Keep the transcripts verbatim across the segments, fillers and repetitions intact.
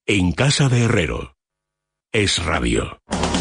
En casa de Herrero. Es Radio.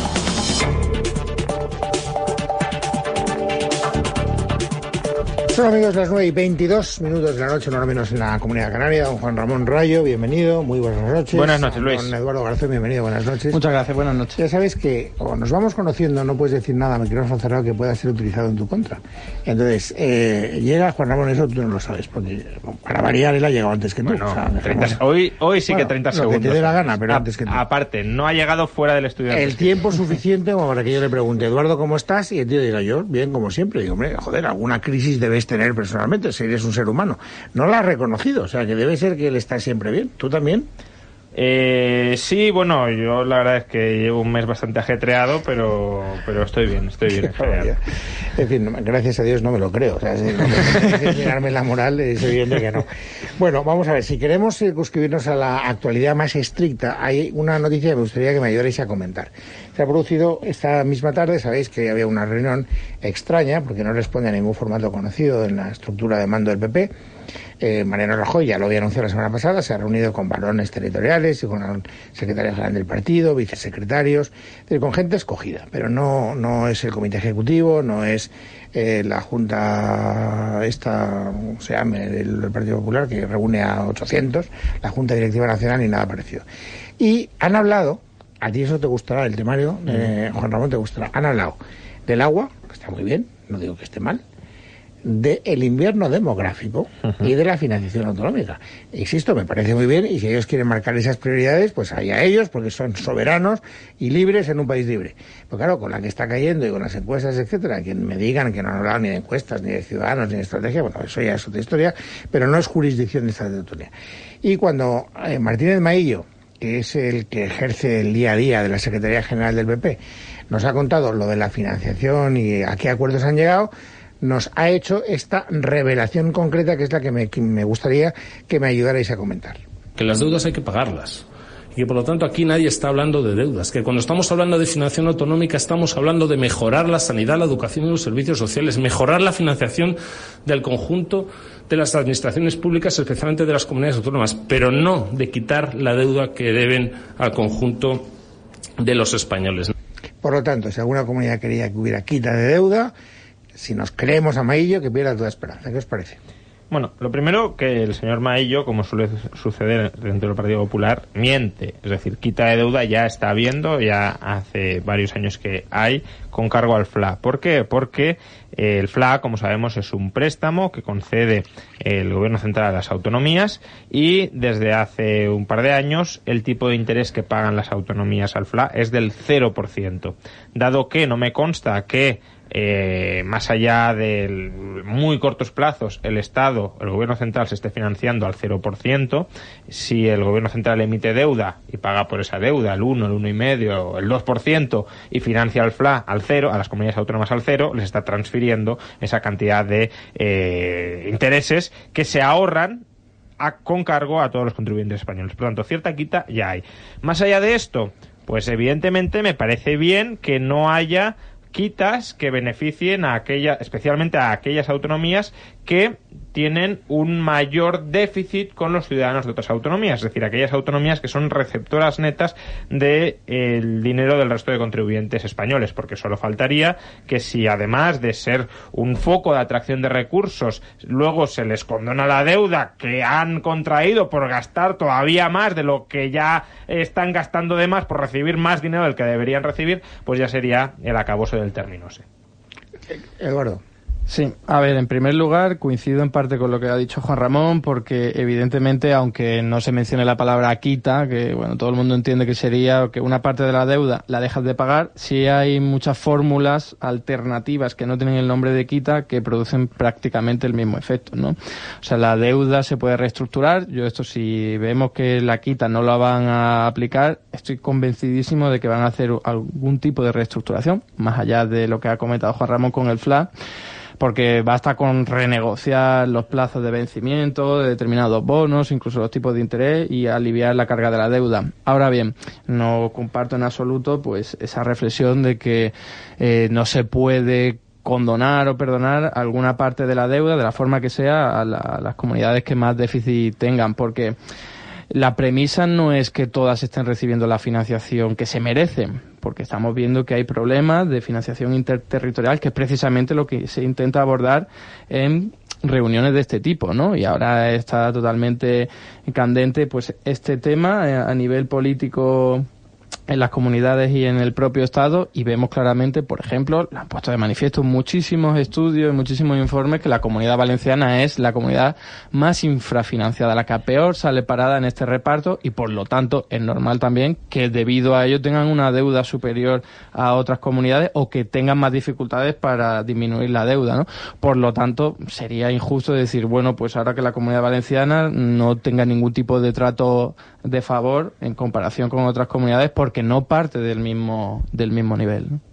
Son, amigos, las nueve y veintidós minutos de la noche, no lo menos en la Comunidad Canaria. Don Juan Ramón Rayo, bienvenido, muy buenas noches. Buenas noches, Luis. Don Eduardo Garzón, bienvenido, buenas noches. Muchas gracias, buenas noches. Ya sabes que, como nos vamos conociendo, no puedes decir nada, me quiero cerrado, que pueda ser utilizado en tu contra. Entonces, eh, llega Juan Ramón, eso tú no lo sabes, porque para variar él ha llegado antes que tú. Bueno, o sea, treinta, hoy, hoy sí bueno, que treinta lo segundos. que te dé la gana, pero A, antes que tú. Aparte, no ha llegado fuera del estudio. El tiempo suficiente como para que yo le pregunte, Eduardo, ¿cómo estás? Y el tío diga, yo, bien, como siempre. Digo, hombre, joder, alguna crisis debes tener personalmente, si eres un ser humano. No la ha reconocido, o sea que debe ser que él está siempre bien. ¿Tú también? Eh, sí, bueno, yo la verdad es que llevo un mes bastante ajetreado, pero pero estoy bien, estoy bien. En fin, gracias a Dios no me lo creo. O sea, si no me que mirarme la moral, es evidente que no. Bueno, vamos a ver, si queremos circunscribirnos a la actualidad más estricta, hay una noticia que me gustaría que me ayudarais a comentar. Se ha producido esta misma tarde, sabéis que había una reunión extraña, porque no responde a ningún formato conocido en la estructura de mando del P P. Eh, Mariano Rajoy, ya lo había anunciado la semana pasada, se ha reunido con varones territoriales y con el secretario general del partido, vicesecretarios, con gente escogida, pero no, no es el comité ejecutivo, no es eh, la junta esta, se llame, del, del Partido Popular, que reúne a ochocientos, la Junta Directiva Nacional, y nada parecido. Y han hablado, a ti eso te gustará, el temario, eh, Juan Ramón, te gustará, han hablado del agua, que está muy bien, no digo que esté mal, del invierno demográfico uh-huh. y de la financiación autonómica. Insisto, me parece muy bien, y si ellos quieren marcar esas prioridades, pues allá ellos, porque son soberanos y libres en un país libre. Pero claro, con la que está cayendo y con las encuestas, etcétera, que me digan que no han hablado ni de encuestas, ni de ciudadanos, ni de estrategia, bueno, eso ya es otra historia, pero no es jurisdicción de esta autonomía. Y cuando eh, Martínez Maillo, que es el que ejerce el día a día de la Secretaría General del P P, nos ha contado lo de la financiación y a qué acuerdos han llegado, nos ha hecho esta revelación concreta, que es la que me, que me gustaría que me ayudarais a comentar. Que las deudas hay que pagarlas. Y que por lo tanto aquí nadie está hablando de deudas. Que cuando estamos hablando de financiación autonómica estamos hablando de mejorar la sanidad, la educación y los servicios sociales, mejorar la financiación del conjunto de las administraciones públicas, especialmente de las comunidades autónomas, pero no de quitar la deuda que deben al conjunto de los españoles. Por lo tanto, si alguna comunidad quería que hubiera quita de deuda, si nos creemos a Maillo, que pierda toda esperanza. ¿Qué os parece? Bueno, lo primero, que el señor Maillo, como suele suceder dentro del Partido Popular, miente. Es decir, quita de deuda ya está habiendo, ya hace varios años que hay, con cargo al F L A. ¿Por qué? Porque el F L A, como sabemos, es un préstamo que concede el Gobierno Central a las autonomías, y desde hace un par de años el tipo de interés que pagan las autonomías al F L A es del cero por ciento. Dado que no me consta que Eh, más allá de muy cortos plazos el Estado, el Gobierno Central, se esté financiando al cero por ciento, si el Gobierno Central emite deuda y paga por esa deuda el uno, el uno coma cinco, el dos por ciento y financia al F L A al cero, a las comunidades autónomas al cero, les está transfiriendo esa cantidad de eh, intereses que se ahorran a, con cargo a todos los contribuyentes españoles. Por lo tanto, cierta quita ya hay. Más allá de esto, pues evidentemente me parece bien que no haya quitas que beneficien a aquella, especialmente a aquellas autonomías que tienen un mayor déficit con los ciudadanos de otras autonomías, es decir, aquellas autonomías que son receptoras netas del de, dinero del resto de contribuyentes españoles, porque solo faltaría que si además de ser un foco de atracción de recursos, luego se les condona la deuda que han contraído por gastar todavía más de lo que ya están gastando de más por recibir más dinero del que deberían recibir, pues ya sería el acabose del término. Sí. Eduardo. Sí, a ver, en primer lugar coincido en parte con lo que ha dicho Juan Ramón, porque evidentemente, aunque no se mencione la palabra quita, que bueno, todo el mundo entiende que sería que una parte de la deuda la dejas de pagar, sí hay muchas fórmulas alternativas que no tienen el nombre de quita que producen prácticamente el mismo efecto, ¿no? O sea, la deuda se puede reestructurar. Yo esto, si vemos que la quita no la van a aplicar, estoy convencidísimo de que van a hacer algún tipo de reestructuración, más allá de lo que ha comentado Juan Ramón con el F L A, porque basta con renegociar los plazos de vencimiento de determinados bonos, incluso los tipos de interés, y aliviar la carga de la deuda. Ahora bien, no comparto en absoluto pues esa reflexión de que eh, no se puede condonar o perdonar alguna parte de la deuda, de la forma que sea, a, la, a las comunidades que más déficit tengan, porque La premisa no es que todas estén recibiendo la financiación que se merecen, porque estamos viendo que hay problemas de financiación interterritorial, que es precisamente lo que se intenta abordar en reuniones de este tipo, ¿no? Y ahora está totalmente candente pues este tema a nivel político en las comunidades y en el propio Estado, y vemos claramente, por ejemplo, lo han puesto de manifiesto muchísimos estudios y muchísimos informes, que la Comunidad Valenciana es la comunidad más infrafinanciada, la que peor sale parada en este reparto, y por lo tanto es normal también que debido a ello tengan una deuda superior a otras comunidades o que tengan más dificultades para disminuir la deuda, ¿no? Por lo tanto, sería injusto decir, bueno, pues ahora que la Comunidad Valenciana no tenga ningún tipo de trato de favor en comparación con otras comunidades, porque no parte del mismo del mismo nivel, ¿no?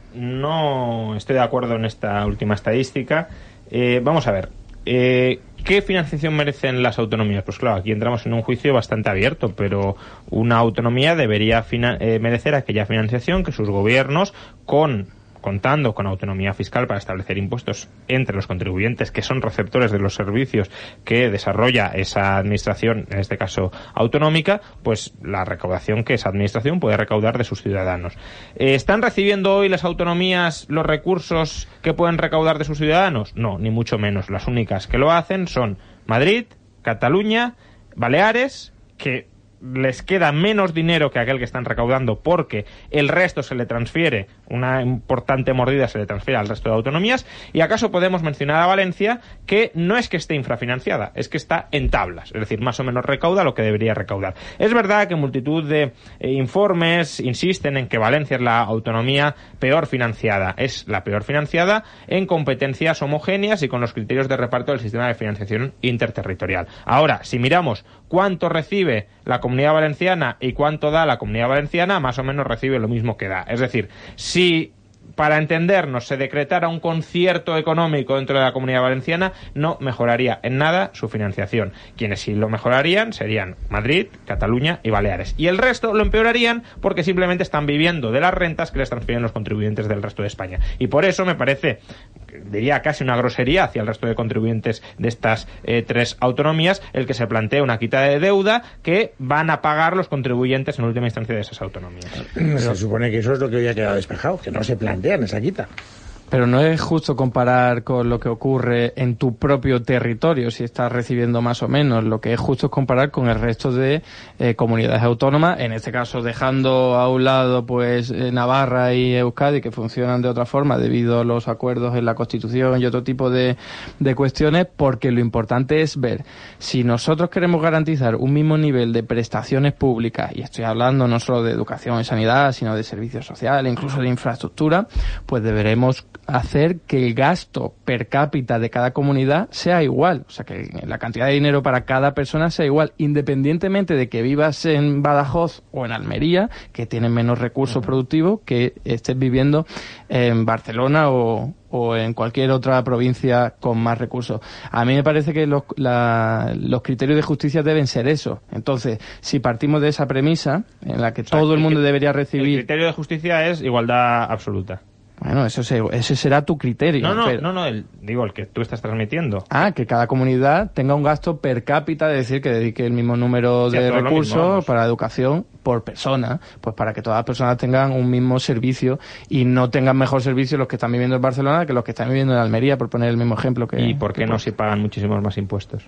No estoy de acuerdo en esta última estadística. Eh, vamos a ver, eh, ¿qué financiación merecen las autonomías? Pues claro, aquí entramos en un juicio bastante abierto, pero una autonomía debería fina- eh, merecer aquella financiación que sus gobiernos, con contando con autonomía fiscal para establecer impuestos entre los contribuyentes que son receptores de los servicios que desarrolla esa administración, en este caso autonómica, pues la recaudación que esa administración puede recaudar de sus ciudadanos. Eh, ¿Están recibiendo hoy las autonomías los recursos que pueden recaudar de sus ciudadanos? No, ni mucho menos. Las únicas que lo hacen son Madrid, Cataluña, Baleares, que les queda menos dinero que aquel que están recaudando porque el resto se le transfiere, una importante mordida se le transfiere al resto de autonomías. Y acaso podemos mencionar a Valencia, que no es que esté infrafinanciada, es que está en tablas, es decir, más o menos recauda lo que debería recaudar. Es verdad que multitud de eh, informes insisten en que Valencia es la autonomía peor financiada, es la peor financiada en competencias homogéneas y con los criterios de reparto del sistema de financiación interterritorial. Ahora, si miramos cuánto recibe la Comunidad Valenciana y cuánto da la Comunidad Valenciana, más o menos recibe lo mismo que da. Es decir, si para entendernos se decretara un concierto económico dentro de la Comunidad Valenciana, no mejoraría en nada su financiación. Quienes sí lo mejorarían serían Madrid, Cataluña y Baleares. Y el resto lo empeorarían porque simplemente están viviendo de las rentas que les transfieren los contribuyentes del resto de España. Y por eso me parece, diría casi una grosería hacia el resto de contribuyentes de estas eh, tres autonomías, el que se plantee una quita de deuda que van a pagar los contribuyentes en última instancia de esas autonomías. Se supone que eso es lo que hoy ha quedado despejado, que no se plantean esa quita. Pero no es justo comparar con lo que ocurre en tu propio territorio, si estás recibiendo más o menos. Lo que es justo es comparar con el resto de eh, comunidades autónomas, en este caso dejando a un lado pues eh, Navarra y Euskadi, que funcionan de otra forma debido a los acuerdos en la Constitución y otro tipo de, de cuestiones, porque lo importante es ver si nosotros queremos garantizar un mismo nivel de prestaciones públicas, y estoy hablando no solo de educación y sanidad, sino de servicios sociales, incluso de infraestructura, pues deberemos hacer que el gasto per cápita de cada comunidad sea igual, o sea, que la cantidad de dinero para cada persona sea igual, independientemente de que vivas en Badajoz o en Almería, que tienen menos recursos productivos, que estés viviendo en Barcelona o, o en cualquier otra provincia con más recursos. A mí me parece que los, la, los criterios de justicia deben ser eso. Entonces, si partimos de esa premisa, en la que o sea, todo el mundo el, debería recibir... El criterio de justicia es igualdad absoluta. Bueno, eso se, ese será tu criterio. No, no, pero... no, no el, digo, el que tú estás transmitiendo. Ah, que cada comunidad tenga un gasto per cápita, es decir, que dedique el mismo número sí, de recursos mismo, para educación por persona, pues para que todas las personas tengan un mismo servicio y no tengan mejor servicio los que están viviendo en Barcelona que los que están viviendo en Almería, por poner el mismo ejemplo. Que ¿Y por qué no se pagan muchísimos más impuestos?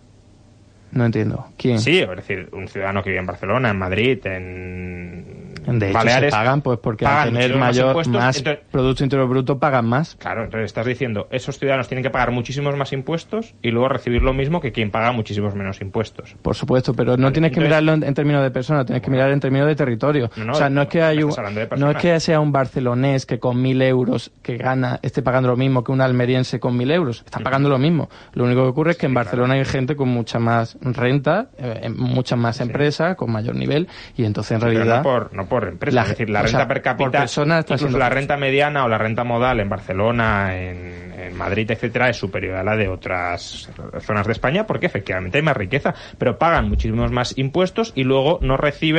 No entiendo. ¿Quién? Sí, es decir, un ciudadano que vive en Barcelona, en Madrid, en de hecho, Baleares, se pagan pues porque al tener mayor más, más entonces, Producto Interior Bruto pagan más. Claro, entonces estás diciendo, esos ciudadanos tienen que pagar muchísimos más impuestos y luego recibir lo mismo que quien paga muchísimos menos impuestos. Por supuesto, pero no vale, tienes que entonces, mirarlo en, en términos de personas, tienes que mirar en términos de territorio. No, no, o sea, no es que hay un, no es que sea un barcelonés que con mil euros que gana esté pagando lo mismo que un almeriense con mil euros. Están pagando lo mismo. Lo único que ocurre es que sí, en Barcelona claro. hay gente con mucha más renta, eh, muchas más sí. empresas, con mayor nivel, y entonces en sí, realidad... No por, no por empresas, la, es decir, la renta sea, per cápita, incluso la renta mediana o la renta modal en Barcelona, en, en Madrid, etcétera, es superior a la de otras zonas de España porque efectivamente hay más riqueza, pero pagan muchísimos más impuestos y luego no reciben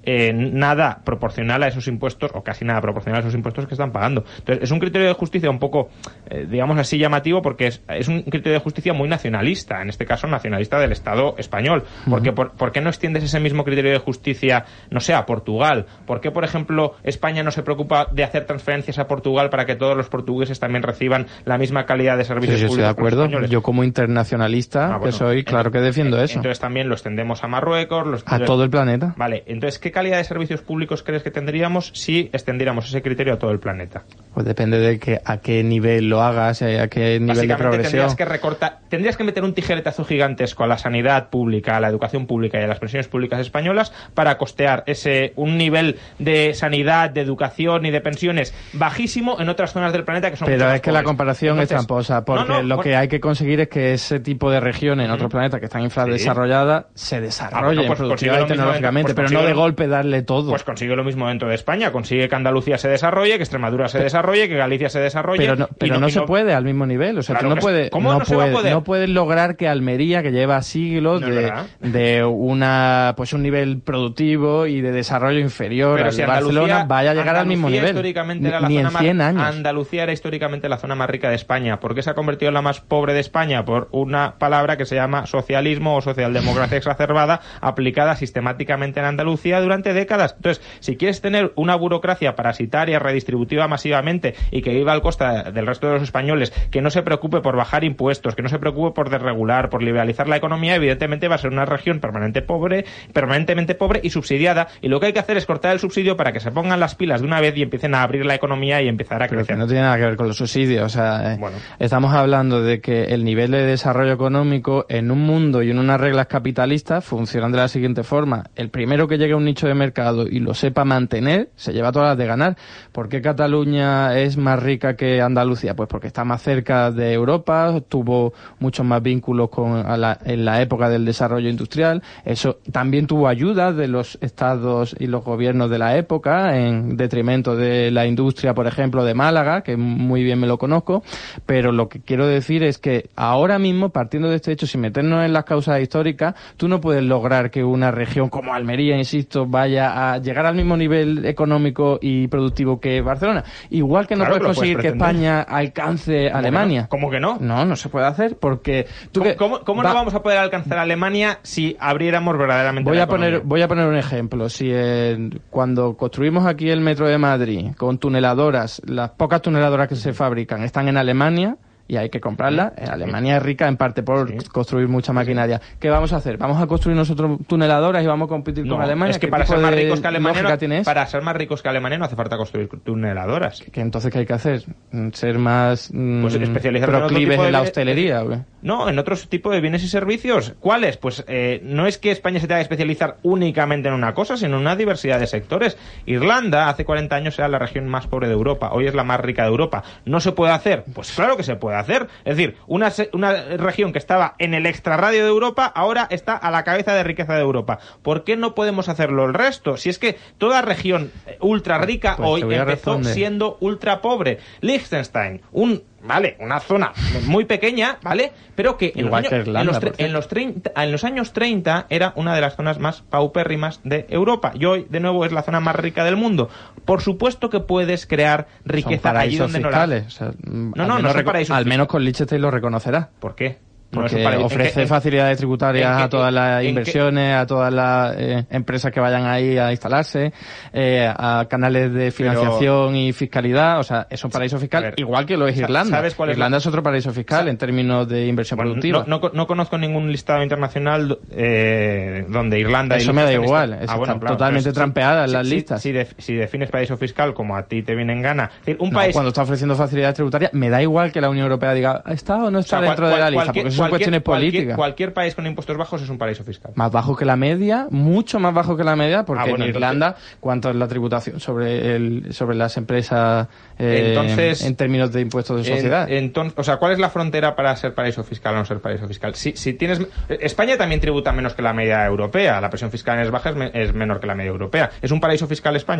eh, nada proporcional a esos impuestos, o casi nada proporcional a esos impuestos que están pagando. Entonces, es un criterio de justicia un poco, eh, digamos así, llamativo, porque es, es un criterio de justicia muy nacionalista, en este caso nacionalista del Estado español. Porque, uh-huh. por, ¿por qué no extiendes ese mismo criterio de justicia, no sé, a Portugal? ¿Por qué, por ejemplo, España no se preocupa de hacer transferencias a Portugal para que todos los portugueses también reciban la misma calidad de servicios sí, yo públicos? Estoy de acuerdo. Españoles? Yo como internacionalista ah, bueno, que soy, claro que defiendo eso. Entonces también lo extendemos a Marruecos. Los, a todo el planeta. Vale, entonces, ¿qué calidad de servicios públicos crees que tendríamos si extendiéramos ese criterio a todo el planeta? Pues depende de que, a qué nivel lo hagas, a qué nivel de progresión. Tendrías que recortar, tendrías que meter un tijeretazo gigantesco a la sanidad pública, a la educación pública y a las pensiones públicas españolas para costear ese un nivel de sanidad, de educación y de pensiones bajísimo en otras zonas del planeta que son Pero mucho más es que pobres. la comparación Entonces, es tramposa, porque no, no, lo bueno, que hay que conseguir es que ese tipo de regiones en otros planetas que están infradesarrolladas sí. se desarrollen ah, bueno, pues productiva y tecnológicamente, dentro, pues pero no de golpe darle todo. Pues consigue lo mismo dentro de España, consigue que Andalucía se desarrolle, que Extremadura se desarrolle, que Galicia se desarrolle. Pero no, pero no, no se no... puede al mismo nivel, o sea, claro tú no puedes, ¿cómo no, no, se puede, va a poder? no puedes lograr que Almería, que lleva siglos no de, de una pues un nivel productivo y de desarrollo inferior pero al si Barcelona, vaya a llegar Andalucía al mismo nivel. Históricamente era la ni zona en cien más, años. Andalucía era históricamente la zona más rica de España. ¿Por qué se ha convertido en la más pobre de España? Por una palabra que se llama socialismo o socialdemocracia exacerbada aplicada sistemáticamente en Andalucía durante décadas. Entonces, si quieres tener una burocracia parasitaria, redistributiva masivamente y que viva al costa del resto de los españoles, que no se preocupe por bajar impuestos, que no se preocupe por desregular, por liberalizar la economía, evidentemente va a ser una región permanente pobre, permanentemente pobre y subsidiada, y lo que hay que hacer es cortar el subsidio para que se pongan las pilas de una vez y empiecen a abrir la economía y empezar a Pero crecer. Que no tiene nada que ver con los subsidios, o sea, eh, bueno. estamos hablando de que el nivel de desarrollo económico en un mundo y en unas reglas capitalistas funcionan de la siguiente forma: el primero que llegue a un nicho de mercado y lo sepa mantener, se lleva todas las de ganar. ¿Por qué Cataluña es más rica que Andalucía? Pues porque está más cerca de Europa, tuvo muchos más vínculos con a la, en la época del desarrollo industrial. Eso también tuvo ayuda de los estados y los gobiernos de la época, en detrimento de la industria, por ejemplo, de Málaga, que muy bien me lo conozco. Pero lo que quiero decir es que ahora mismo, partiendo de este hecho, sin meternos en las causas históricas, tú no puedes lograr que una región como Almería, insisto, vaya a llegar al mismo nivel económico y productivo que Barcelona. Igual que no claro, puedes conseguir puedes que España alcance a Alemania. ¿Cómo que no? No, no se puede hacer porque... ¿tú ¿Cómo, que, cómo, cómo va, no vamos a poder alcanzar a Alemania si abriéramos verdaderamente voy la a poner economía? Voy a poner un ejemplo. Si eh, cuando construimos aquí el metro de Madrid con tuneladoras, las pocas tuneladoras que se fabrican están en Alemania, y hay que comprarla. En Alemania es rica en parte por sí. construir mucha maquinaria. ¿Qué vamos a hacer? ¿Vamos a construir nosotros tuneladoras y vamos a competir no, con Alemania? Es que para ser más ricos que Alemania no, tienes? para ser más ricos que Alemania no hace falta construir tuneladoras. ¿Qué, entonces qué hay que hacer? ¿Ser más mmm, pues especializarnos proclives en, en la de, hostelería? ¿o qué? No, en otros tipos de bienes y servicios. ¿Cuáles? Pues eh, no es que España se tenga que especializar únicamente en una cosa, sino en una diversidad de sectores. Irlanda hace cuarenta años era la región más pobre de Europa, hoy es la más rica de Europa. ¿No se puede hacer? Pues claro que se puede hacer. Es decir, Una, una región que estaba en el extrarradio de Europa, ahora está a la cabeza de riqueza de Europa. ¿Por qué no podemos hacerlo el resto? Si es que toda región ultra rica pues hoy empezó responder. siendo ultra pobre. Liechtenstein, un vale, una zona muy pequeña, ¿vale? Pero que, en, Igual los, que años, Irlanda, en, los tre- en, los treinta, en los años treinta era una de las zonas más paupérrimas de Europa. Y hoy, de nuevo, es la zona más rica del mundo. Por supuesto que puedes crear riqueza allí donde fiscales. no la... O sea, no, no, no son paraísos. Al menos con Liechtenstein lo reconocerá. ¿Por qué? Porque no ofrece qué, facilidades tributarias qué, a todas las inversiones, qué, a todas las eh, empresas que vayan ahí a instalarse, eh, a canales de financiación pero, y fiscalidad. O sea, es un paraíso fiscal ver, igual que lo es Irlanda. ¿Sabes cuál es Irlanda la... es otro paraíso fiscal ¿sabes? En términos de inversión bueno, productiva. No, no, no conozco ningún listado internacional eh, donde Irlanda... Eso y me da igual. Está... Es ah, bueno, claro, totalmente trampeada en si, las si, listas. Si, de, si defines paraíso fiscal como a ti te viene en gana... Es decir, un no, país... cuando está ofreciendo facilidades tributarias, me da igual que la Unión Europea diga ¿está o no está o sea, dentro cual, de la lista? Porque eso son cuestiones políticas. Cualquier, cualquier país con impuestos bajos es un paraíso fiscal. Más bajo que la media, mucho más bajo que la media, porque ah, bueno, en Irlanda, entonces, ¿cuánto es la tributación sobre el sobre las empresas eh, entonces, en términos de impuestos de sociedad? En, entonces, o sea, ¿cuál es la frontera para ser paraíso fiscal o no ser paraíso fiscal? Si, si tienes España también tributa menos que la media europea, la presión fiscal en es baja es, me, es menor que la media europea. ¿Es un paraíso fiscal España?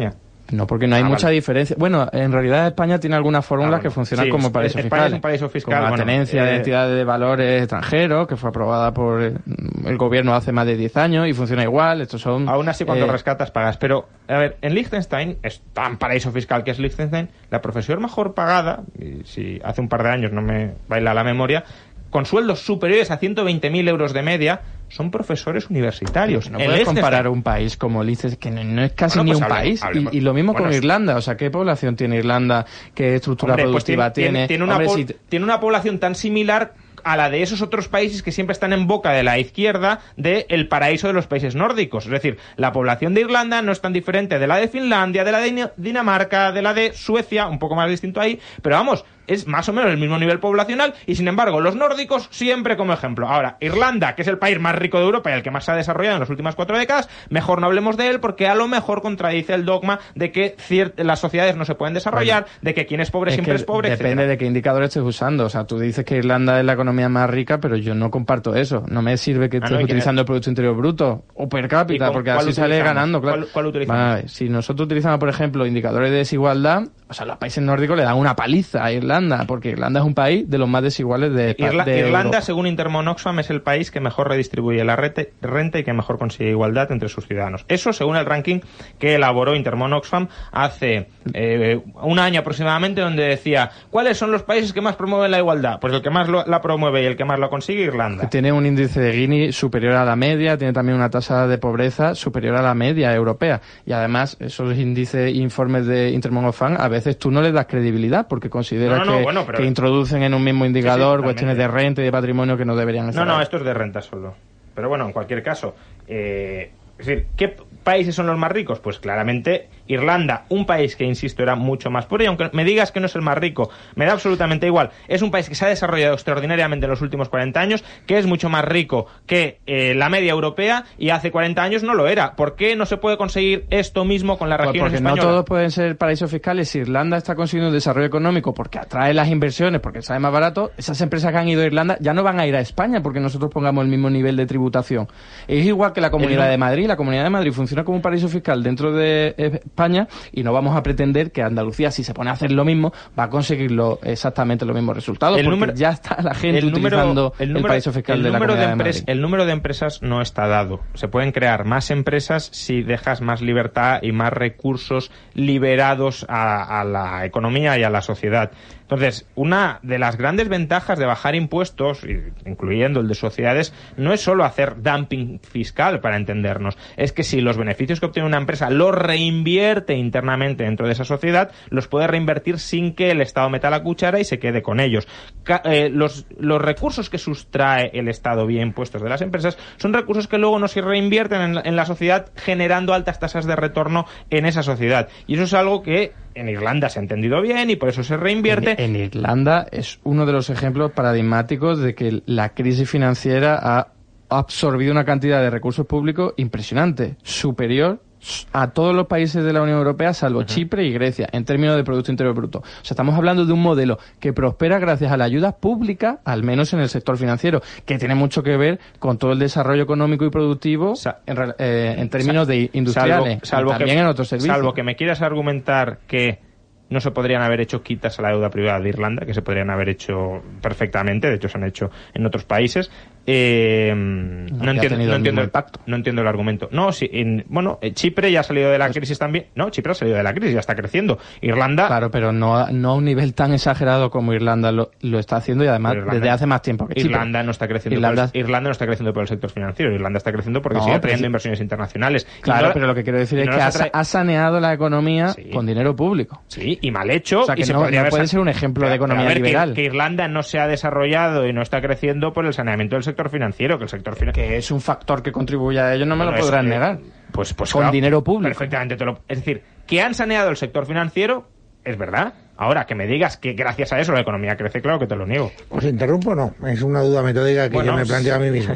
No, porque no hay ah, mucha vale. diferencia. Bueno, en realidad España tiene algunas fórmulas ah, bueno. que funcionan sí, como paraíso España fiscal. Es un paraíso fiscal. Como la bueno, tenencia eh, de entidades de valores extranjeros, que fue aprobada por el, el gobierno hace más de diez años y funciona igual. Estos son. Aún así, cuando eh, rescatas, pagas. Pero, a ver, en Liechtenstein, es tan paraíso fiscal que es Liechtenstein, la profesión mejor pagada, y si hace un par de años no me baila la memoria, con sueldos superiores a ciento veinte mil euros de media, son profesores universitarios. No puedes comparar un país como Liechtenstein, que no, no es casi bueno, pues ni un hablemos, país. hablemos. Y, y lo mismo bueno, con Irlanda. O sea, ¿qué población tiene Irlanda? ¿Qué estructura hombre, productiva pues tiene? Tiene, tiene, una hombre, po- si... tiene una población tan similar a la de esos otros países que siempre están en boca de la izquierda del paraíso de los países nórdicos. Es decir, la población de Irlanda no es tan diferente de la de Finlandia, de la de Dinamarca, de la de Suecia, un poco más distinto ahí, pero vamos, es más o menos el mismo nivel poblacional y, sin embargo, los nórdicos siempre como ejemplo. Ahora, Irlanda, que es el país más rico de Europa y el que más se ha desarrollado en las últimas cuatro décadas, mejor no hablemos de él porque a lo mejor contradice el dogma de que cier- las sociedades no se pueden desarrollar, bueno, de que quien es pobre es siempre es pobre, depende etcétera. De qué indicador estés usando. O sea, tú dices que Irlanda es la economía más rica, pero yo no comparto eso. No me sirve que ah, estés no, utilizando el Producto Interior Bruto o per cápita, porque así sale ganando, claro. ¿Cuál, cuál utilizamos? Bueno, a ver, si nosotros utilizamos, por ejemplo, indicadores de desigualdad, o sea, los países nórdicos le dan una paliza a Irlanda, porque Irlanda es un país de los más desiguales de, Irla- de Irlanda, Europa. según Intermon Oxfam, es el país que mejor redistribuye la rete- renta y que mejor consigue igualdad entre sus ciudadanos. Eso según el ranking que elaboró Intermon Oxfam hace eh, un año aproximadamente, donde decía, ¿cuáles son los países que más promueven la igualdad? Pues el que más lo, la promueve y el que más lo consigue, Irlanda. Que tiene un índice de Gini superior a la media, tiene también una tasa de pobreza superior a la media europea. Y además, esos índices, informes de Intermon Oxfam, a veces tú no les das credibilidad porque consideras no, no, no, que, bueno, pero... que introducen en un mismo indicador sí, sí, cuestiones de renta y de patrimonio que no deberían estar. No, no, ahí. esto es de renta solo. Pero bueno, en cualquier caso, eh, es decir, ¿qué países son los más ricos? Pues claramente Irlanda, un país que, insisto, era mucho más pobre, y aunque me digas que no es el más rico, me da absolutamente igual. Es un país que se ha desarrollado extraordinariamente en los últimos cuarenta años, que es mucho más rico que eh, la media europea, y hace cuarenta años no lo era. ¿Por qué no se puede conseguir esto mismo con las Pues regiones porque españolas? no todos pueden ser paraísos fiscales. Si Irlanda está consiguiendo un desarrollo económico porque atrae las inversiones, porque sale más barato, esas empresas que han ido a Irlanda ya no van a ir a España porque nosotros pongamos el mismo nivel de tributación. Es igual que la Comunidad no... de Madrid. La Comunidad de Madrid funciona como un paraíso fiscal dentro de España y no vamos a pretender que Andalucía, si se pone a hacer lo mismo, va a conseguir lo, exactamente los mismos resultados, el porque número, ya está la gente el número, utilizando el, número, el paraíso fiscal el de la número Comunidad de, de empres, Madrid. El número de empresas no está dado. Se pueden crear más empresas si dejas más libertad y más recursos liberados a, a la economía y a la sociedad. Entonces, una de las grandes ventajas de bajar impuestos, incluyendo el de sociedades, no es solo hacer dumping fiscal, para entendernos. Es que si los beneficios que obtiene una empresa los reinvierte internamente dentro de esa sociedad, los puede reinvertir sin que el Estado meta la cuchara y se quede con ellos. Ca- eh, los, los recursos que sustrae el Estado vía impuestos de las empresas son recursos que luego no se reinvierten en la, en la sociedad, generando altas tasas de retorno en esa sociedad. Y eso es algo que en Irlanda se ha entendido bien y por eso se reinvierte. En, en Irlanda es uno de los ejemplos paradigmáticos de que la crisis financiera ha absorbido una cantidad de recursos públicos impresionante, superior a todos los países de la Unión Europea, salvo uh-huh. Chipre y Grecia, en términos de Producto Interior Bruto. O sea, estamos hablando de un modelo que prospera gracias a la ayuda pública, al menos en el sector financiero, que tiene mucho que ver con todo el desarrollo económico y productivo Sa- en, eh, en términos de industriales, salvo, salvo y también que, en otros servicios. Salvo que me quieras argumentar que no se podrían haber hecho quitas a la deuda privada de Irlanda, que se podrían haber hecho perfectamente, de hecho se han hecho en otros países. Eh, no, no, entiendo, no, el entiendo el, impacto. no entiendo el argumento. No, sí, en, bueno, Chipre ya ha salido de la crisis también. No, Chipre ha salido de la crisis, ya está creciendo. Irlanda... Claro, pero no, no a un nivel tan exagerado como Irlanda lo, lo está haciendo, y además Irlanda, desde hace más tiempo que Chipre. Irlanda no está creciendo Irlanda... Por el, Irlanda no está creciendo por el sector financiero. Irlanda está creciendo porque no, sigue trayendo sí. inversiones internacionales. Claro, no, pero lo que quiero decir es que atrae... ha saneado la economía sí. con dinero público. Sí, y mal hecho. O sea, que y se no, podría no puede haber... ser un ejemplo pero, de economía pero a ver, liberal. Que, que Irlanda no se ha desarrollado y no está creciendo por el saneamiento del sector financiero, que el sector financiero... Que es un factor que contribuye a ello, no me bueno, lo podrán es, negar. Pues, pues con claro, dinero público. Perfectamente. Te lo... Es decir, que han saneado el sector financiero, es verdad. Ahora, que me digas que gracias a eso la economía crece, claro que te lo niego. ¿Os interrumpo o no? Es una duda metódica que bueno, yo me planteo a mí mismo.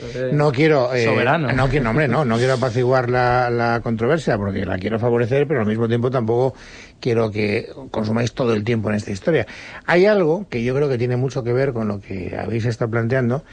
No quiero... Eh, soberano. No, no, hombre, no, no quiero apaciguar la, la controversia porque la quiero favorecer, pero al mismo tiempo tampoco quiero que consumáis todo el tiempo en esta historia. Hay algo que yo creo que tiene mucho que ver con lo que habéis estado planteando,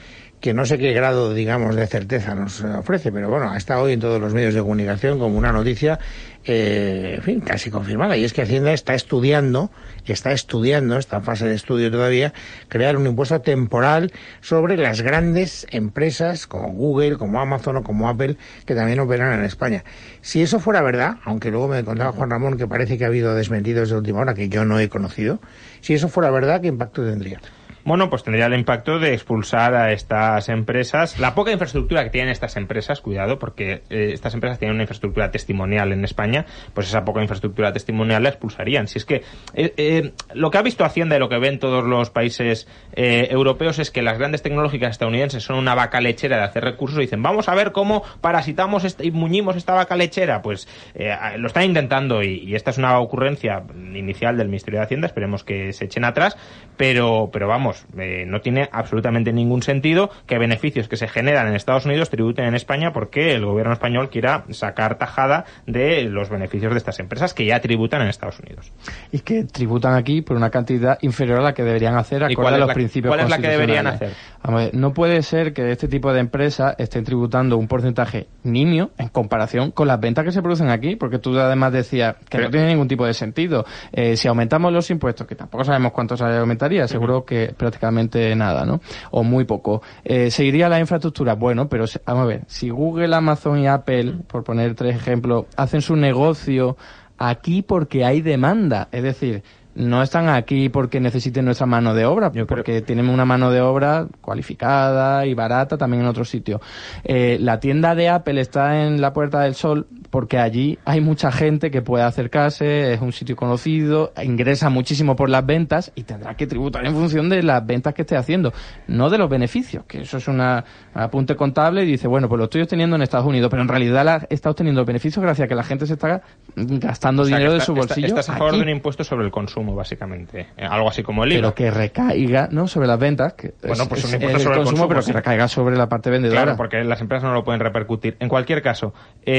que no sé qué grado, digamos, de certeza nos ofrece, pero bueno, ha estado hoy en todos los medios de comunicación como una noticia, eh, en fin, casi confirmada, y es que Hacienda está estudiando, está estudiando, está en fase de estudio todavía, crear un impuesto temporal sobre las grandes empresas como Google, como Amazon o como Apple, que también operan en España. Si eso fuera verdad, aunque luego me contaba Juan Ramón que parece que ha habido desmentidos de última hora que yo no he conocido, si eso fuera verdad, ¿qué impacto tendría? Bueno, pues tendría el impacto de expulsar a estas empresas. La poca infraestructura que tienen estas empresas, cuidado, porque eh, estas empresas tienen una infraestructura testimonial en España, pues esa poca infraestructura testimonial la expulsarían. Si es que eh, eh, lo que ha visto Hacienda y lo que ven todos los países eh, europeos es que las grandes tecnológicas estadounidenses son una vaca lechera de hacer recursos y dicen, vamos a ver cómo parasitamos este, y muñimos esta vaca lechera. Pues eh, lo están intentando y, y esta es una ocurrencia inicial del Ministerio de Hacienda, esperemos que se echen atrás, pero, pero vamos, Eh, no tiene absolutamente ningún sentido que beneficios que se generan en Estados Unidos tributen en España porque el gobierno español quiera sacar tajada de los beneficios de estas empresas que ya tributan en Estados Unidos. Y que tributan aquí por una cantidad inferior a la que deberían hacer acorde a los la, principios ¿Cuál es la que deberían hacer? A ver, no puede ser que este tipo de empresas estén tributando un porcentaje nimio en comparación con las ventas que se producen aquí, porque tú además decías que Pero, no tiene ningún tipo de sentido. Eh, si aumentamos los impuestos, que tampoco sabemos cuánto se aumentaría, seguro uh-huh. que prácticamente nada, ¿no? O muy poco. Eh, ¿Seguiría la infraestructura? Bueno, pero vamos a ver, si Google, Amazon y Apple, por poner tres ejemplos, hacen su negocio aquí porque hay demanda, es decir, no están aquí porque necesiten nuestra mano de obra, Yo porque creo... tienen una mano de obra cualificada y barata también en otros sitios. Eh, la tienda de Apple está en la Puerta del Sol porque allí hay mucha gente que puede acercarse, es un sitio conocido, ingresa muchísimo por las ventas y tendrá que tributar en función de las ventas que esté haciendo, no de los beneficios, que eso es una, un apunte contable y dice, bueno, pues lo estoy obteniendo en Estados Unidos, pero en realidad la, está obteniendo beneficios gracias a que la gente se está gastando o sea, dinero está, de su bolsillo. Estás a favor aquí. de un impuesto sobre el consumo, básicamente, algo así como el I V A. Pero que recaiga, ¿no?, sobre las ventas, que bueno, pues es, un impuesto es sobre el consumo, consumo, pero sí. que recaiga sobre la parte vendedora. Claro, porque las empresas no lo pueden repercutir. En cualquier caso,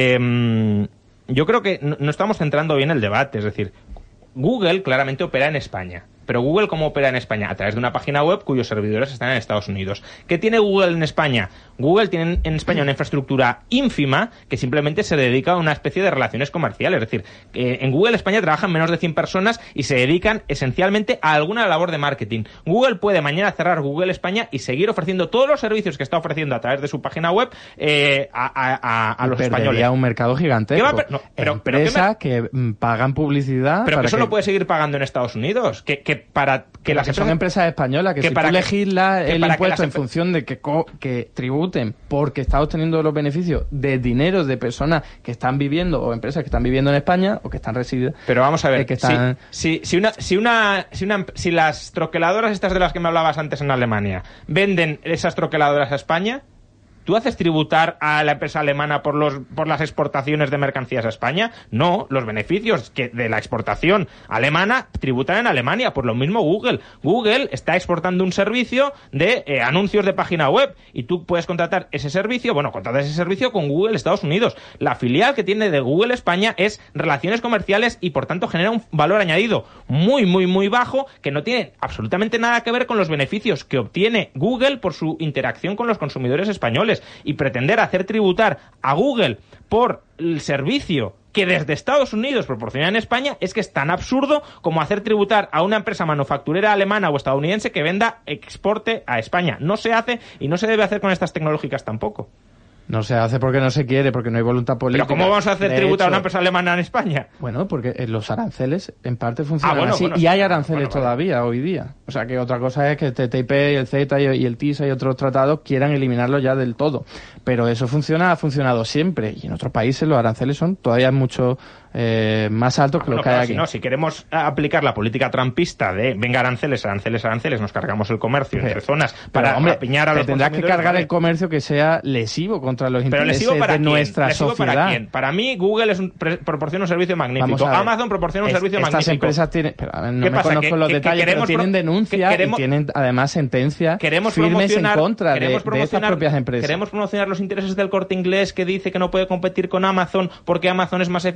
eh, yo creo que no, no estamos centrando bien el debate, es decir, Google claramente opera en España. Pero Google, ¿cómo opera en España? A través de una página web cuyos servidores están en Estados Unidos. ¿Qué tiene Google en España? Google tiene en España una infraestructura ínfima que simplemente se dedica a una especie de relaciones comerciales. Es decir, eh, en Google España trabajan menos de cien personas y se dedican esencialmente a alguna labor de marketing. Google puede mañana cerrar Google España y seguir ofreciendo todos los servicios que está ofreciendo a través de su página web eh, a, a, a, a los españoles. Perdería un mercado gigantesco. Per- no, pero, Empresas pero que me... pagan publicidad. Pero para que eso que... lo puede seguir pagando en Estados Unidos. Que, que para que las las empresas... son empresas españolas que, que si para tú legislas el impuesto en función de que, co que tributen porque está obteniendo los beneficios de dinero de personas que están viviendo o empresas que están viviendo en España o que están residiendo. Pero vamos a ver, eh, que están... si, si, si, una, si, una, si, una, si las troqueladoras estas de las que me hablabas antes en Alemania venden esas troqueladoras a España, ¿tú haces tributar a la empresa alemana por los por las exportaciones de mercancías a España? No, los beneficios que de la exportación alemana tributan en Alemania. Por lo mismo Google. Google está exportando un servicio de eh, anuncios de página web y tú puedes contratar ese servicio, bueno, contratar ese servicio con Google Estados Unidos. La filial que tiene de Google España es relaciones comerciales y por tanto genera un valor añadido muy, muy, muy bajo que no tiene absolutamente nada que ver con los beneficios que obtiene Google por su interacción con los consumidores españoles. Y pretender hacer tributar a Google por el servicio que desde Estados Unidos proporciona en España es que es tan absurdo como hacer tributar a una empresa manufacturera alemana o estadounidense que venda exporte a España. No se hace y no se debe hacer con estas tecnológicas tampoco. No se hace porque no se quiere, porque no hay voluntad política. ¿Pero cómo vamos a hacer de tributar hecho, a una empresa alemana en España? Bueno, porque los aranceles en parte funcionan ah, bueno, así. Bueno, y hay aranceles bueno, todavía bueno. hoy día. O sea que otra cosa es que el T T I P, el CETA y el TISA y otros tratados quieran eliminarlo ya del todo. Pero eso funciona, ha funcionado siempre. Y en otros países los aranceles son todavía mucho eh, más altos ah, que bueno, los que hay aquí. Si, no, si queremos aplicar la política trumpista de venga aranceles, aranceles, aranceles, nos cargamos el comercio entre zonas para Pero, hombre, apiñar a los tendrás que cargar ¿vale? el comercio que sea lesivo contra los Pero intereses lesivo para de quién? nuestra ¿Lesivo sociedad. Para quién? Para mí Google es un, pre, proporciona un servicio magnífico. Amazon proporciona un es, servicio estas magnífico. Estas empresas tienen, pero, a ver, no me pasa? conozco que, los que, detalles, que pero tienen denuncias queremos, y tienen además sentencias firmes en contra de, de estas propias empresas. Queremos promocionar los intereses del Corte Inglés que dice que no puede competir con Amazon porque Amazon es más eficiente.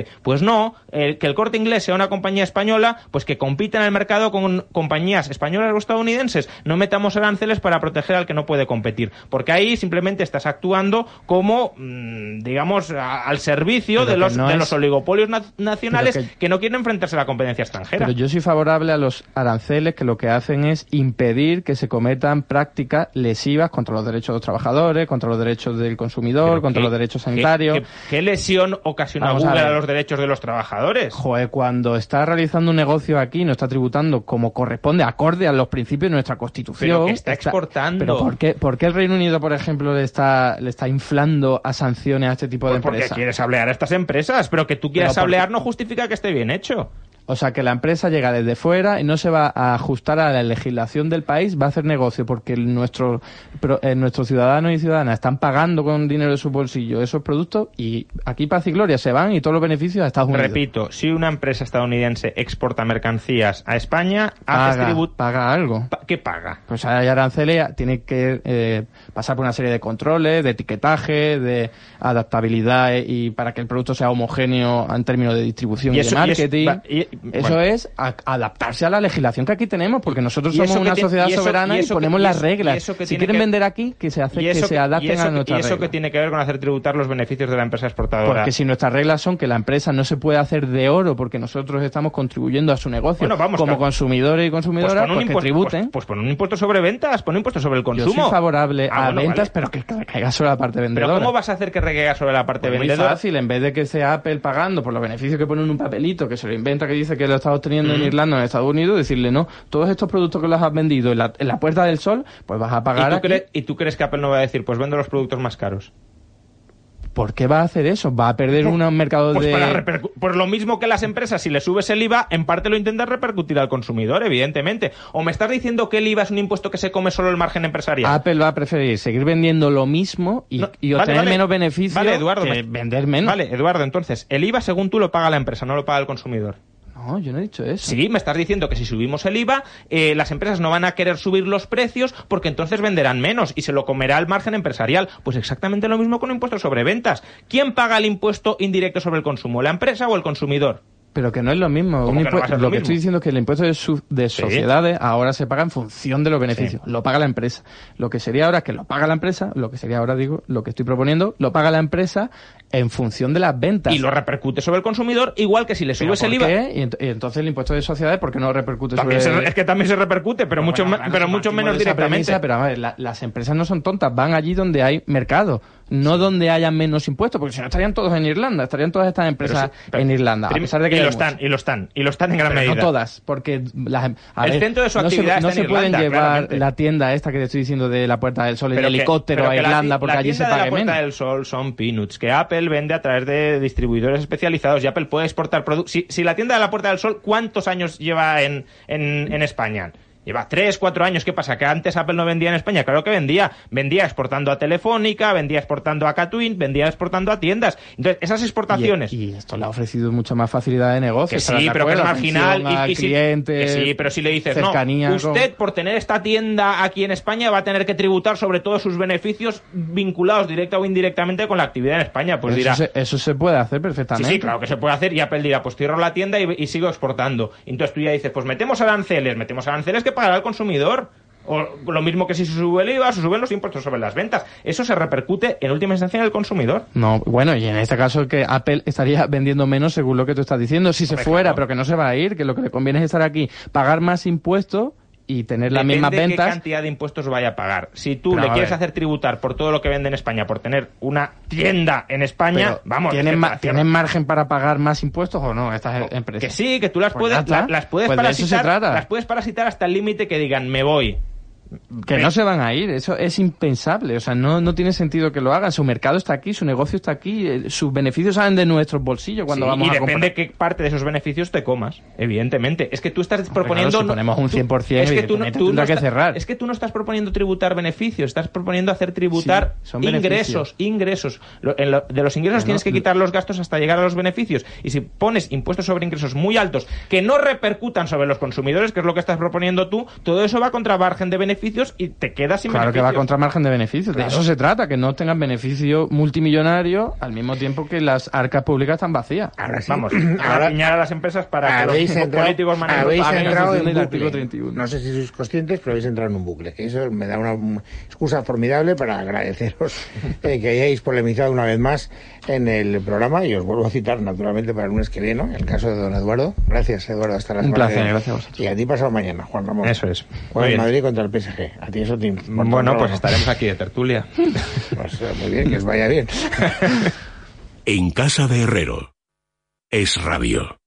Corte. Pues no, el, que el Corte Inglés sea una compañía española, pues que compita en el mercado con compañías españolas o estadounidenses. No metamos aranceles para proteger al que no puede competir, porque ahí simplemente estás actuando como, mmm, digamos, a, al servicio de los, no de es... los oligopolios na- nacionales que... que no quieren enfrentarse a la competencia extranjera. Pero yo soy favorable a los aranceles que lo que hacen es impedir que se cometan prácticas lesivas contra los derechos de los trabajadores, contra los derechos del consumidor, pero contra qué, los derechos sanitarios. ¿Qué, qué, qué lesión ocasiona Vamos Google a, a los derechos de los trabajadores? Joder, cuando está realizando un negocio aquí, no está tributando como corresponde, acorde a los principios de nuestra Constitución. Pero que está, está exportando. ¿Pero por qué, por qué el Reino Unido, por ejemplo, le está, le está inflando a sanciones a este tipo pues de empresas? Porque quieres hablear a estas empresas, pero que tú quieras hablear no justifica que esté bien hecho. O sea, que la empresa llega desde fuera y no se va a ajustar a la legislación del país, va a hacer negocio porque nuestro, eh, nuestros ciudadanos y ciudadanas están pagando con dinero de su bolsillo esos productos y aquí paz y gloria se van y todos los beneficios a Estados Unidos. Repito, si una empresa estadounidense exporta mercancías a España, paga, paga algo. ¿Qué paga? Pues hay aranceles, tiene que eh, pasar por una serie de controles, de etiquetaje, de adaptabilidad y para que el producto sea homogéneo en términos de distribución y, y eso, de marketing. Y es, y, Eso bueno. es a, adaptarse a la legislación que aquí tenemos, porque nosotros somos una sociedad y eso, soberana y, y ponemos que, las reglas. Y eso que si quieren que, vender aquí, que se hace que se adapten eso, a nuestras reglas. ¿Y eso reglas. que tiene que ver con hacer tributar los beneficios de la empresa exportadora? Porque si nuestras reglas son que la empresa no se puede hacer de oro porque nosotros estamos contribuyendo a su negocio bueno, vamos, como claro. consumidores y consumidoras, pues, pues que impuesto, tributen. Pues, pues pon un impuesto sobre ventas, pon un impuesto sobre el consumo. Yo soy favorable ah, a bueno, ventas, vale. pero que recaiga sobre la parte vendedora. ¿Pero cómo vas a hacer que recaiga sobre la parte pues vendedora? Muy fácil, en vez de que sea Apple pagando por los beneficios que pone en un papelito, que se lo inventa, que dice que lo está obteniendo en Irlanda, en Estados Unidos, decirle no, todos estos productos que los has vendido en la, en la Puerta del Sol, pues vas a pagar. ¿Y tú, aquí. Crees, ¿Y tú crees que Apple no va a decir, pues vendo los productos más caros? ¿Por qué va a hacer eso? Va a perder un mercado pues de... Para repercu- por lo mismo que las empresas, si le subes el I V A, en parte lo intentas repercutir al consumidor, evidentemente. ¿O me estás diciendo que el I V A es un impuesto que se come solo el margen empresarial? Apple va a preferir seguir vendiendo lo mismo y, no, y obtener vale, vale. menos beneficios vale, Eduardo, que me... vender menos. Vale, Eduardo, entonces, el I V A según tú lo paga la empresa, no lo paga el consumidor. No, yo no he dicho eso. Sí, me estás diciendo que si subimos el I V A, eh, las empresas no van a querer subir los precios porque entonces venderán menos y se lo comerá el margen empresarial. Pues exactamente lo mismo con un impuesto sobre ventas. ¿Quién paga el impuesto indirecto sobre el consumo, la empresa o el consumidor? Pero que no es lo mismo. Un impu- no lo, lo que mismo? estoy diciendo es que el impuesto de, su- de sociedades sí. ahora se paga en función de los beneficios. Sí. Lo paga la empresa. Lo que sería ahora que lo paga la empresa, lo que sería ahora, digo, lo que estoy proponiendo, lo paga la empresa en función de las ventas. Y lo repercute sobre el consumidor, igual que si le subes el I V A. ¿Qué? Y, ent- y entonces el impuesto de sociedades, ¿por qué no repercute también sobre...? Se, es que también se repercute, pero, pero mucho, bueno, me, pero mucho menos directamente. Premisa, pero a ver, la, las empresas no son tontas, van allí donde hay mercado. No sí. donde haya menos impuestos, porque si no estarían todos en Irlanda, estarían todas estas empresas sí, pero, en Irlanda, a pesar de que y lo están, y lo están, y lo están en gran pero medida. No todas, porque las, el ver, centro de su no actividad se, no está se en pueden Irlanda, llevar claramente. La tienda esta que te estoy diciendo de la Puerta del Sol en pero helicóptero que, a Irlanda la, porque la allí se pague menos. La tienda de la Puerta menos. del Sol son peanuts, que Apple vende a través de distribuidores especializados y Apple puede exportar productos. Si, si la tienda de la Puerta del Sol, ¿cuántos años lleva en, en, en España? Lleva tres, cuatro años. ¿Qué pasa? ¿Que antes Apple no vendía en España? Claro que vendía. Vendía exportando a Telefónica, vendía exportando a Catwin, vendía exportando a tiendas. Entonces, esas exportaciones... Y, y esto le ha ofrecido mucha más facilidad de negocio. Que sí, pero que es marginal. Y, y si, clientes, que sí, pero si le dices, cercanía, no, usted por tener esta tienda aquí en España va a tener que tributar sobre todos sus beneficios vinculados directa o indirectamente con la actividad en España. Pues eso dirá... Se, eso se puede hacer perfectamente. Sí, sí, claro que se puede hacer y Apple dirá, pues cierro la tienda y, y sigo exportando. Entonces tú ya dices, pues metemos aranceles, metemos aranceles que pagará el consumidor. O lo mismo que si se sube el I V A, se suben los impuestos sobre las ventas. Eso se repercute en última instancia en el consumidor. No, bueno, y en este caso que Apple estaría vendiendo menos según lo que tú estás diciendo. Si se fuera, pero que no se va a ir, que lo que le conviene es estar aquí, pagar más impuestos y tener las mismas ventas. Depende de qué cantidad de impuestos vaya a pagar. Si tú pero le quieres hacer tributar por todo lo que vende en España, por tener una tienda en España, pero vamos... ¿Tienen, ma- ¿tienen margen para pagar más impuestos o no estas no, empresas? Que sí, que tú las pues puedes, la, las puedes pues parasitar, las puedes parasitar hasta el límite que digan, me voy. Que no se van a ir, eso es impensable, o sea, no, no tiene sentido que lo hagan, su mercado está aquí, su negocio está aquí, eh, sus beneficios salen de nuestros bolsillos cuando sí, vamos a comprar. Y depende comprar. qué parte de esos beneficios te comas, evidentemente. Es que tú estás proponiendo... Claro, si ponemos un cien por ciento, es que tú no, tú tendrá no que está, cerrar. Es que tú no estás proponiendo tributar beneficios, estás proponiendo hacer tributar sí, ingresos, ingresos. Lo, en lo, de los ingresos bueno, tienes que quitar los gastos hasta llegar a los beneficios. Y si pones impuestos sobre ingresos muy altos que no repercutan sobre los consumidores, que es lo que estás proponiendo tú, todo eso va contra margen de beneficios beneficios y te quedas sin claro beneficios. Claro que va contra margen de beneficios. Claro. De eso se trata, que no tengan beneficio multimillonario al mismo tiempo que las arcas públicas están vacías. Ahora sí. Vamos, ahora a piñar a las empresas para que los entrado, políticos manejen habéis los paguen entrado en el bucle. artículo treinta y uno. No sé si sois conscientes, pero habéis entrado en un bucle. Que eso me da una excusa formidable para agradeceros eh, que hayáis polemizado una vez más en el programa, y os vuelvo a citar naturalmente para el lunes que viene, ¿no? El caso de don Eduardo. Gracias, Eduardo, hasta la Un semana placer, que... gracias a vosotros. Y a ti pasado mañana, Juan Ramón. Eso es. Juega en Madrid contra el P S G. A ti eso te importa. Bueno, pues estaremos aquí de tertulia. Pues muy bien, que os vaya bien. En casa de Herrero. Es Radio.